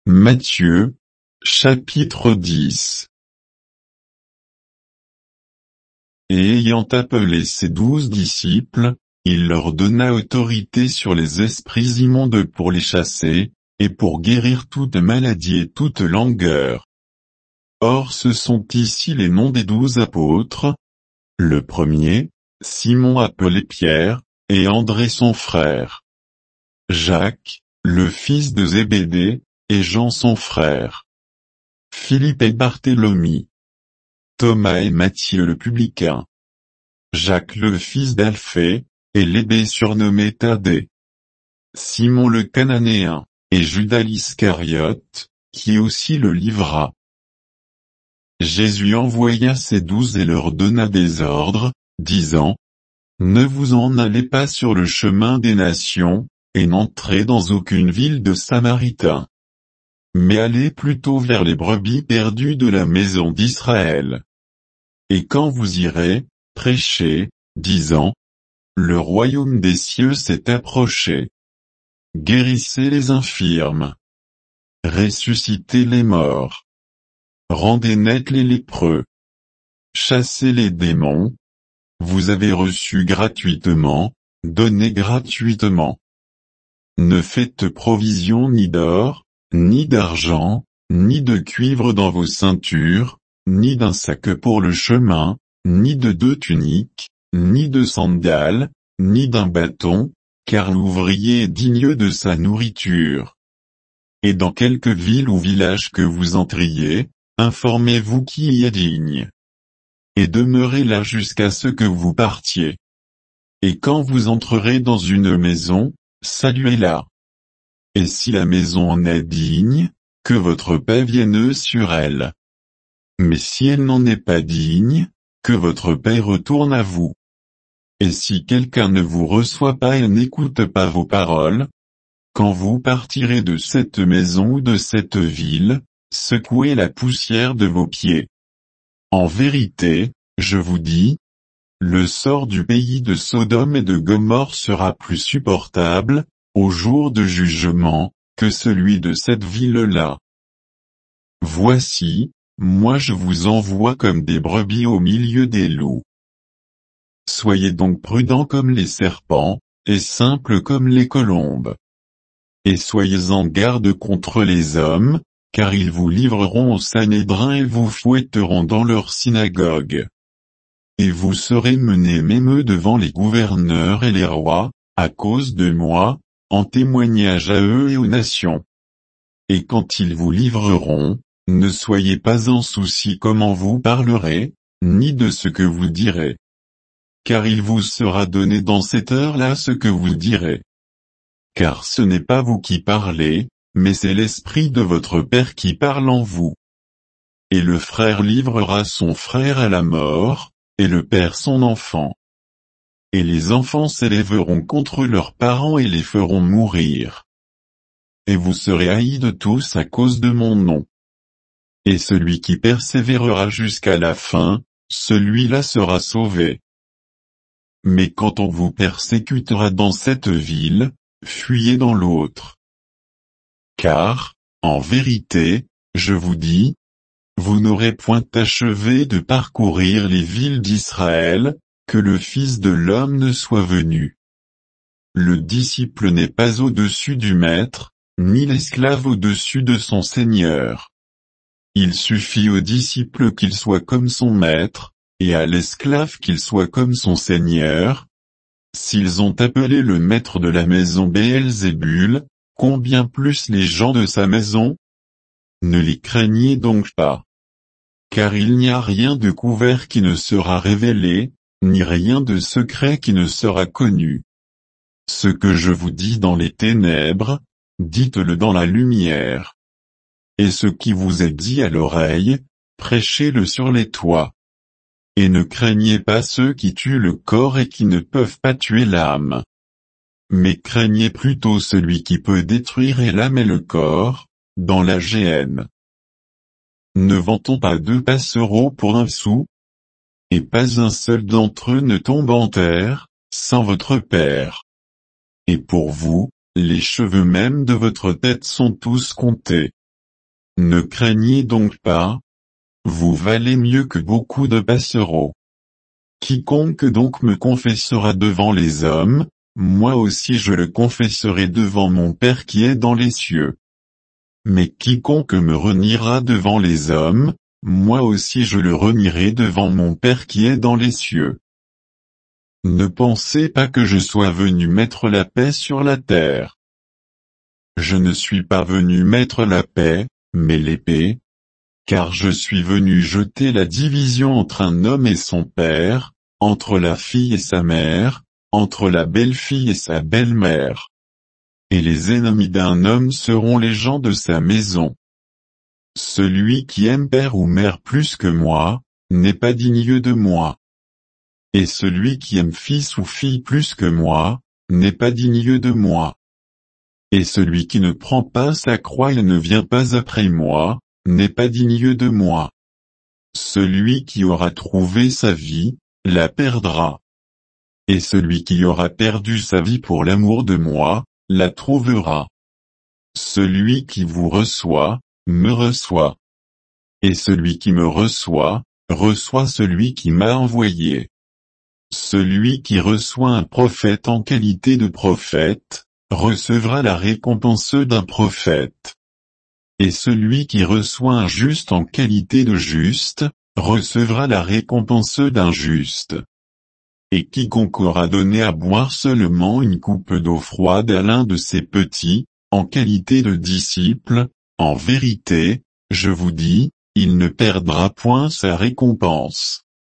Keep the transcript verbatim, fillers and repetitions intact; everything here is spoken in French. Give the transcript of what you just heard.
Matthieu, chapitre dix. Et ayant appelé ses douze disciples, il leur donna autorité sur les esprits immondes pour les chasser, et pour guérir toute maladie et toute langueur. Or ce sont ici les noms des douze apôtres. Le premier, Simon appelé Pierre, et André son frère. Jacques, le fils de Zébédée, et Jean son frère. Philippe et Barthélemy. Thomas et Matthieu le publicain. Jacques le fils d'Alphée, et Lédée surnommé Thaddée. Simon le Cananéen, et Judas l'Iscariote, qui aussi le livra. Jésus envoya ses douze et leur donna des ordres, disant, « Ne vous en allez pas sur le chemin des nations, et n'entrez dans aucune ville de Samaritains. Mais allez plutôt vers les brebis perdues de la maison d'Israël. Et quand vous irez, prêchez, disant, le royaume des cieux s'est approché. Guérissez les infirmes. Ressuscitez les morts. Rendez nets les lépreux. Chassez les démons. Vous avez reçu gratuitement, donnez gratuitement. Ne faites provision ni d'or, ni d'argent, ni de cuivre dans vos ceintures, ni d'un sac pour le chemin, ni de deux tuniques, ni de sandales, ni d'un bâton, car l'ouvrier est digne de sa nourriture. Et dans quelque ville ou village que vous entriez, informez-vous qui y est digne. Et demeurez là jusqu'à ce que vous partiez. Et quand vous entrerez dans une maison, saluez-la. Et si la maison en est digne, que votre paix vienne sur elle. Mais si elle n'en est pas digne, que votre paix retourne à vous. Et si quelqu'un ne vous reçoit pas et n'écoute pas vos paroles, quand vous partirez de cette maison ou de cette ville, secouez la poussière de vos pieds. En vérité, je vous dis, le sort du pays de Sodome et de Gomorrhe sera plus supportable, au jour de jugement, que celui de cette ville-là. Voici, moi je vous envoie comme des brebis au milieu des loups. Soyez donc prudents comme les serpents, et simples comme les colombes. Et soyez en garde contre les hommes, car ils vous livreront au Sanhédrin et vous fouetteront dans leur synagogue. Et vous serez menés même devant les gouverneurs et les rois, à cause de moi, en témoignage à eux et aux nations. Et quand ils vous livreront, ne soyez pas en souci comment vous parlerez, ni de ce que vous direz. Car il vous sera donné dans cette heure-là ce que vous direz. Car ce n'est pas vous qui parlez, mais c'est l'Esprit de votre Père qui parle en vous. Et le frère livrera son frère à la mort, et le père son enfant. Et les enfants s'élèveront contre leurs parents et les feront mourir. Et vous serez haïs de tous à cause de mon nom. Et celui qui persévérera jusqu'à la fin, celui-là sera sauvé. Mais quand on vous persécutera dans cette ville, fuyez dans l'autre. Car, en vérité, je vous dis, vous n'aurez point achevé de parcourir les villes d'Israël, que le Fils de l'homme ne soit venu. Le disciple n'est pas au-dessus du maître, ni l'esclave au-dessus de son Seigneur. Il suffit au disciple qu'il soit comme son maître, et à l'esclave qu'il soit comme son Seigneur. S'ils ont appelé le maître de la maison Béelzébul, combien plus les gens de sa maison? Ne les craignez donc pas. Car il n'y a rien de couvert qui ne sera révélé, ni rien de secret qui ne sera connu. Ce que je vous dis dans les ténèbres, dites-le dans la lumière. Et ce qui vous est dit à l'oreille, prêchez-le sur les toits. Et ne craignez pas ceux qui tuent le corps et qui ne peuvent pas tuer l'âme. Mais craignez plutôt celui qui peut détruire et l'âme et le corps, dans la géhenne. Ne vend-on pas deux passereaux pour un sou? Et pas un seul d'entre eux ne tombe en terre, sans votre Père. Et pour vous, les cheveux même de votre tête sont tous comptés. Ne craignez donc pas. Vous valez mieux que beaucoup de passereaux. Quiconque donc me confessera devant les hommes, moi aussi je le confesserai devant mon Père qui est dans les cieux. Mais quiconque me reniera devant les hommes, moi aussi je le renierai devant mon Père qui est dans les cieux. Ne pensez pas que je sois venu mettre la paix sur la terre. Je ne suis pas venu mettre la paix, mais l'épée. Car je suis venu jeter la division entre un homme et son père, entre la fille et sa mère, entre la belle-fille et sa belle-mère. Et les ennemis d'un homme seront les gens de sa maison. Celui qui aime père ou mère plus que moi, n'est pas digne de moi. Et celui qui aime fils ou fille plus que moi, n'est pas digne de moi. Et celui qui ne prend pas sa croix et ne vient pas après moi, n'est pas digne de moi. Celui qui aura trouvé sa vie, la perdra. Et celui qui aura perdu sa vie pour l'amour de moi, la trouvera. Celui qui vous reçoit, me reçoit. Et celui qui me reçoit, reçoit celui qui m'a envoyé. Celui qui reçoit un prophète en qualité de prophète, recevra la récompense d'un prophète. Et celui qui reçoit un juste en qualité de juste, recevra la récompense d'un juste. Et quiconque aura donné à boire seulement une coupe d'eau froide à l'un de ces petits, en qualité de disciple, en vérité, je vous dis, il ne perdra point sa récompense.